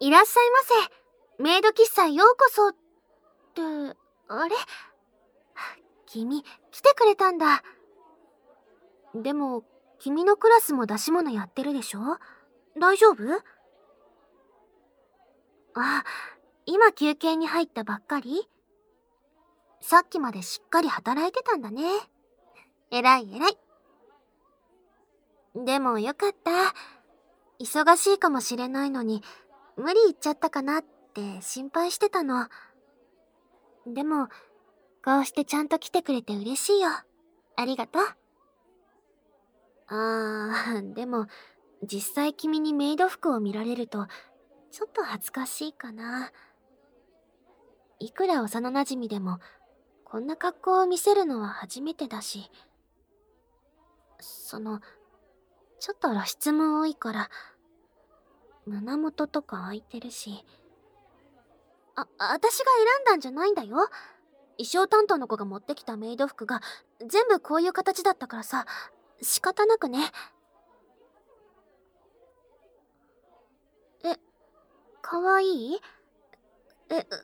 いらっしゃいませ。メイド喫茶ようこそって、あれ？君、来てくれたんだ。でも、君のクラスも出し物やってるでしょ？大丈夫？あ、今休憩に入ったばっかり？さっきまでしっかり働いてたんだね。偉い偉い。でもよかった。忙しいかもしれないのに、無理言っちゃったかなって心配してたの。でも、こうしてちゃんと来てくれて嬉しいよ。ありがとう。でも、実際君にメイド服を見られると、ちょっと恥ずかしいかな。いくら幼馴染でも、こんな格好を見せるのは初めてだし、ちょっと露出も多いから、胸元とか開いてるし。私が選んだんじゃないんだよ。衣装担当の子が持ってきたメイド服が全部こういう形だったからさ、仕方なくね。え、かわいい？え、え、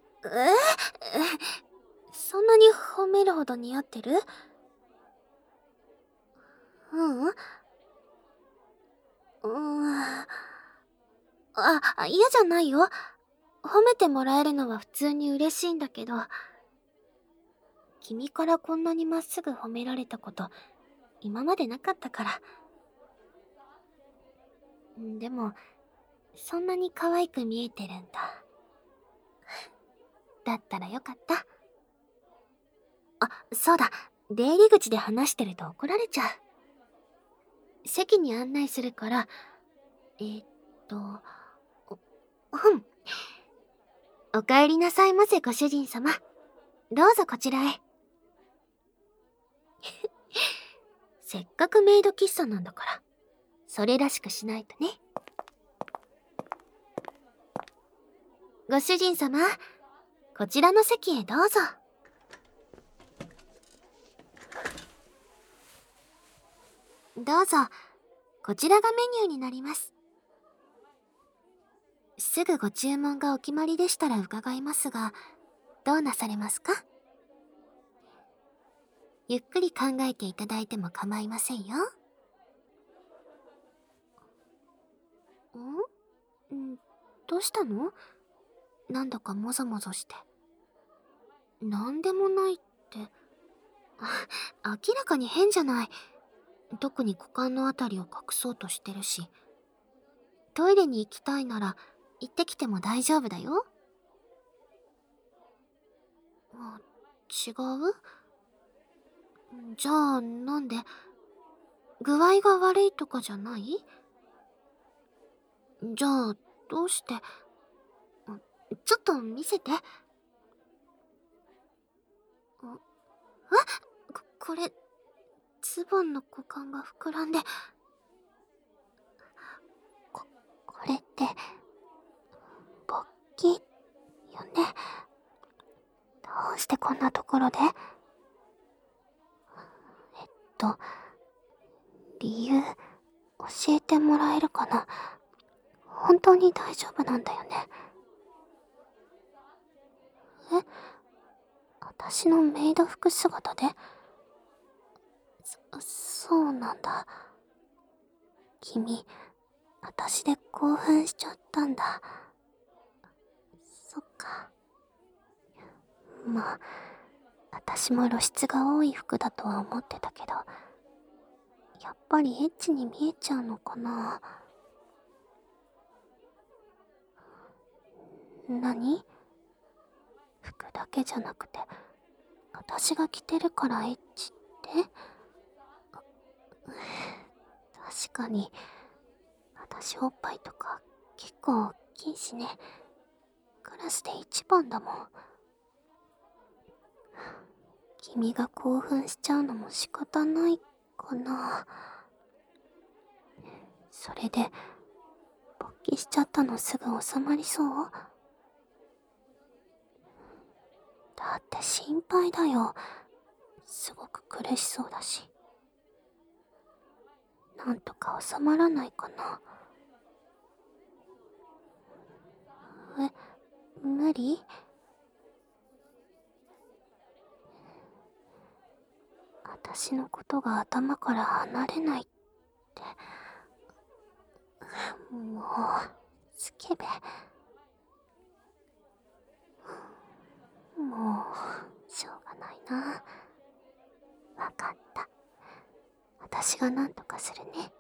そんなに褒めるほど似合ってる？うん。嫌じゃないよ。褒めてもらえるのは普通に嬉しいんだけど、君からこんなにまっすぐ褒められたこと今までなかったから。でも、そんなに可愛く見えてるんだ。だったらよかった。そうだ。出入り口で話してると怒られちゃう。席に案内するから、えーっと、うん。お帰りなさいませご主人様。どうぞこちらへ。せっかくメイド喫茶なんだから、それらしくしないとね。ご主人様、こちらの席へどうぞ。どうぞ、こちらがメニューになります。すぐご注文がお決まりでしたら伺いますが、どうなされますか？ゆっくり考えていただいても構いませんよ。どうしたの？なんだかもぞもぞして。なんでもないって。明らかに変じゃない。特に股間のあたりを隠そうとしてるし。トイレに行きたいなら行ってきても大丈夫だよ。違う？じゃあなんで？具合が悪いとかじゃない？じゃあどうして？ちょっと見せて。これ、ズボンの股間が膨らんで。これって、勃起よね。どうしてこんなところで？と、理由、教えてもらえるかな？本当に大丈夫なんだよね。私のメイド服姿で？そうなんだ。君、私で興奮しちゃったんだ。そっか。まあ、私も露出が多い服だとは思ってたけど、やっぱりエッチに見えちゃうのかな。何？服だけじゃなくて、私が着てるからエッチって？確かに、私おっぱいとか結構大きいしね。クラスで一番だもん。君が興奮しちゃうのも仕方ないかな。それで、勃起しちゃったのすぐ収まりそう？だって心配だよ。すごく苦しそうだし。なんとか収まらないかな。 無理？私のことが頭から離れないって。もう、スケベ。もう、しょうがないな。わかった。私が何とかするね。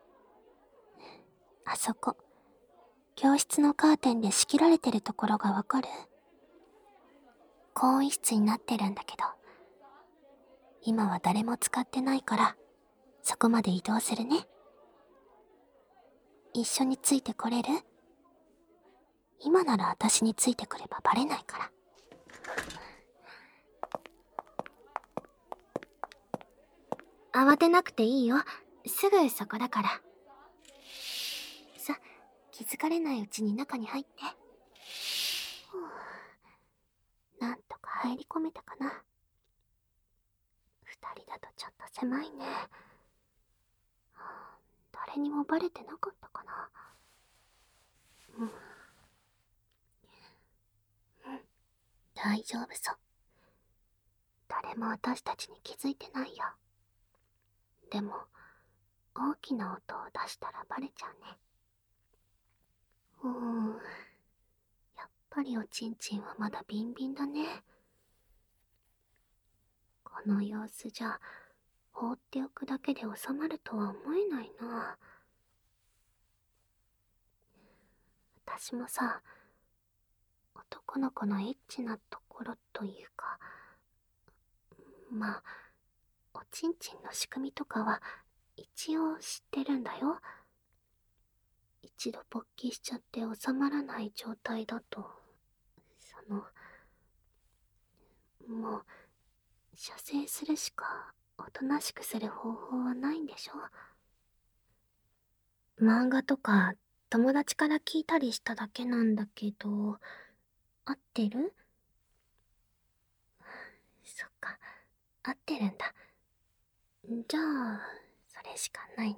あそこ、教室のカーテンで仕切られてるところがわかる？更衣室になってるんだけど、今は誰も使ってないから、そこまで移動するね。一緒についてこれる？今なら私についてくればバレないから。慌てなくていいよ。すぐそこだから。さ、気づかれないうちに中に入って。なんとか入り込めたかな。二人だとちょっと狭いね。誰にもバレてなかったかな。大丈夫そう。誰も私たちに気づいてないよ。でも、大きな音を出したらバレちゃうね。やっぱりおちんちんはまだビンビンだね。この様子じゃ、放っておくだけで収まるとは思えないな。私もさ、男の子のエッチなところというか、まあ、おちんちんの仕組みとかは一応知ってるんだよ。一度勃起しちゃって収まらない状態だと、もう、射精するしかおとなしくする方法はないんでしょ？漫画とか友達から聞いたりしただけなんだけど、合ってる？そっか、合ってるんだ。じゃあ、それしかないね。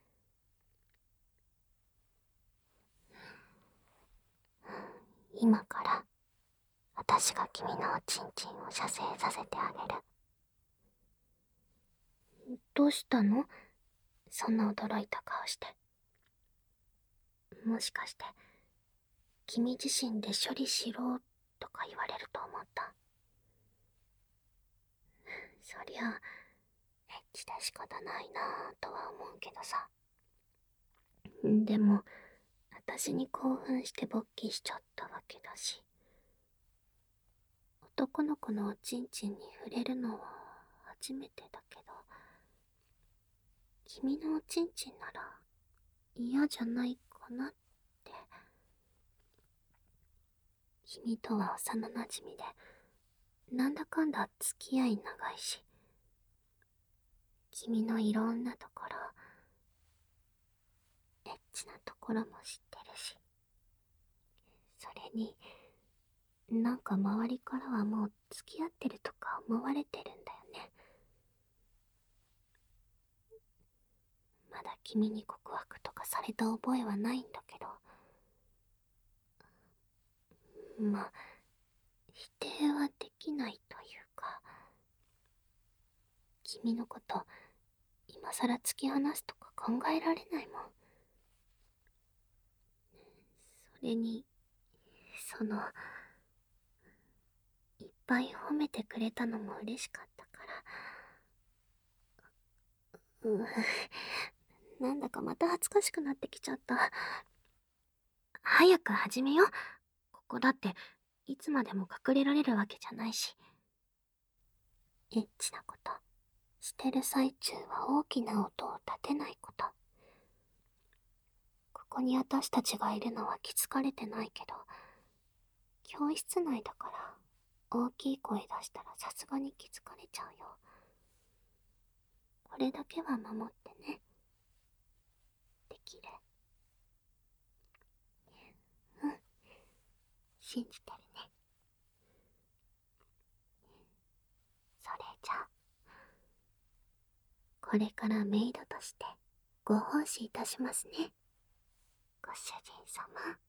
今から、私が君のおちんちんを射精させてあげる。どうしたの？そんな驚いた顔して。もしかして、君自身で処理しろとか言われると思った。そりゃ、エッチで仕方ないなぁとは思うけどさ。でも、私に興奮して勃起しちゃったわけだし。男の子のおちんちんに触れるのは初めてだけど、君のおちんちんなら嫌じゃないかなって。君とは幼なじみで、なんだかんだ付き合い長いし、君のいろんなところ、エッチなところも知ってるし、それに、なんか周りからはもう付き合ってるとか思われてるんだよね。まだ君に告白とかされた覚えはないんだけど、まあ、否定はできないというか、君のこと今さら突き放すとか考えられないもん。それに、いっぱい褒めてくれたのも嬉しかったから、なんだかまた恥ずかしくなってきちゃった。早く始めよ。ここだって、いつまでも隠れられるわけじゃないし。エッチなこと、してる最中は大きな音を立てないこと。ここに私たちがいるのは気づかれてないけど、教室内だから、大きい声出したらさすがに気づかれちゃうよ。これだけは守ってね。できる？うん。信じてるね。それじゃあ、これからメイドとしてご奉仕いたしますね。ご主人様。